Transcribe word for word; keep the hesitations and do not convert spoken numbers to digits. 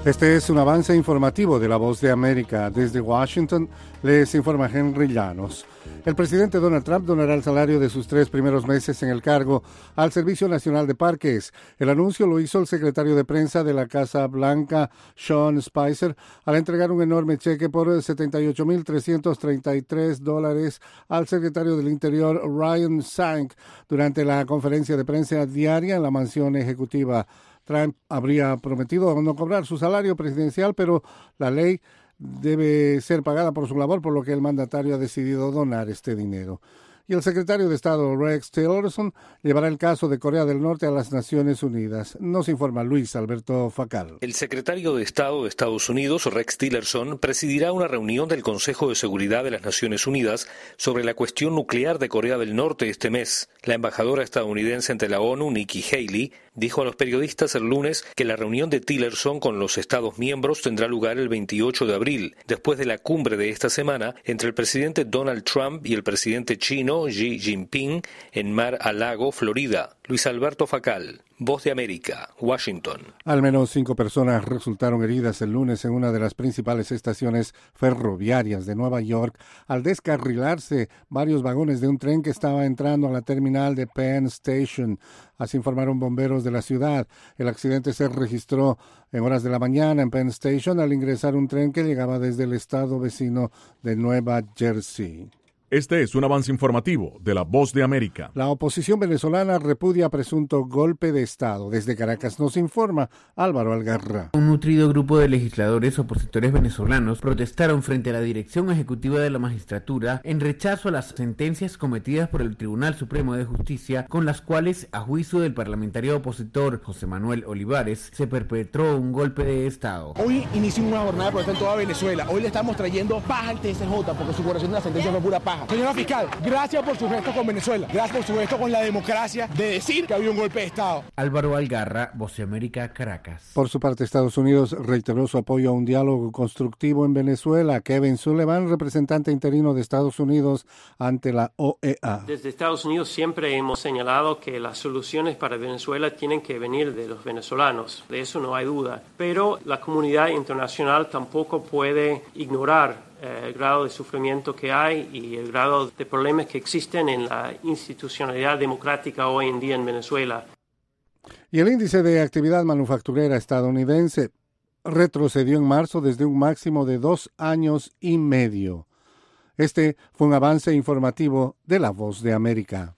Este es un avance informativo de La Voz de América. Desde Washington les informa Henry Llanos. El presidente Donald Trump donará el salario de sus tres primeros meses en el cargo al Servicio Nacional de Parques. El anuncio lo hizo el secretario de prensa de la Casa Blanca, Sean Spicer, al entregar un enorme cheque por setenta y ocho mil trescientos treinta y tres dólares al secretario del Interior, Ryan Zank, durante la conferencia de prensa diaria en la mansión ejecutiva. Trump habría prometido no cobrar su salario presidencial, pero la ley debe ser pagada por su labor, por lo que el mandatario ha decidido donar este dinero. Y el secretario de Estado, Rex Tillerson, llevará el caso de Corea del Norte a las Naciones Unidas. Nos informa Luis Alberto Facal. El secretario de Estado de Estados Unidos, Rex Tillerson, presidirá una reunión del Consejo de Seguridad de las Naciones Unidas sobre la cuestión nuclear de Corea del Norte este mes. La embajadora estadounidense ante la ONU, Nikki Haley, dijo a los periodistas el lunes que la reunión de Tillerson con los Estados miembros tendrá lugar el veintiocho de abril, después de la cumbre de esta semana entre el presidente Donald Trump y el presidente chino Xi Jinping en Mar-a-Lago, Florida. Luis Alberto Facal, Voz de América, Washington. Al menos cinco personas resultaron heridas el lunes en una de las principales estaciones ferroviarias de Nueva York al descarrilarse varios vagones de un tren que estaba entrando a la terminal de Penn Station. Así informaron bomberos de la ciudad. El accidente se registró en horas de la mañana en Penn Station al ingresar un tren que llegaba desde el estado vecino de Nueva Jersey. Este es un avance informativo de La Voz de América. La oposición venezolana repudia presunto golpe de Estado. Desde Caracas nos informa Álvaro Algarra. Un nutrido grupo de legisladores opositores venezolanos protestaron frente a la dirección ejecutiva de la magistratura en rechazo a las sentencias cometidas por el Tribunal Supremo de Justicia, con las cuales, a juicio del parlamentario opositor José Manuel Olivares, se perpetró un golpe de Estado. Hoy inició una jornada de protesta en toda Venezuela. Hoy le estamos trayendo paja al T S J porque su corrección de la sentencia fue pura paja. Señora fiscal, gracias por su gesto con Venezuela, gracias por su gesto con la democracia de decir que había un golpe de Estado. Álvaro Algarra, Voz de América, Caracas. Por su parte, Estados Unidos reiteró su apoyo a un diálogo constructivo en Venezuela. Kevin Sullivan, representante interino de Estados Unidos ante la O E A. Desde Estados Unidos siempre hemos señalado que las soluciones para Venezuela tienen que venir de los venezolanos, de eso no hay duda, pero la comunidad internacional tampoco puede ignorar el grado de sufrimiento que hay y el grado de problemas que existen en la institucionalidad democrática hoy en día en Venezuela. Y el índice de actividad manufacturera estadounidense retrocedió en marzo desde un máximo de dos años y medio. Este fue un avance informativo de La Voz de América.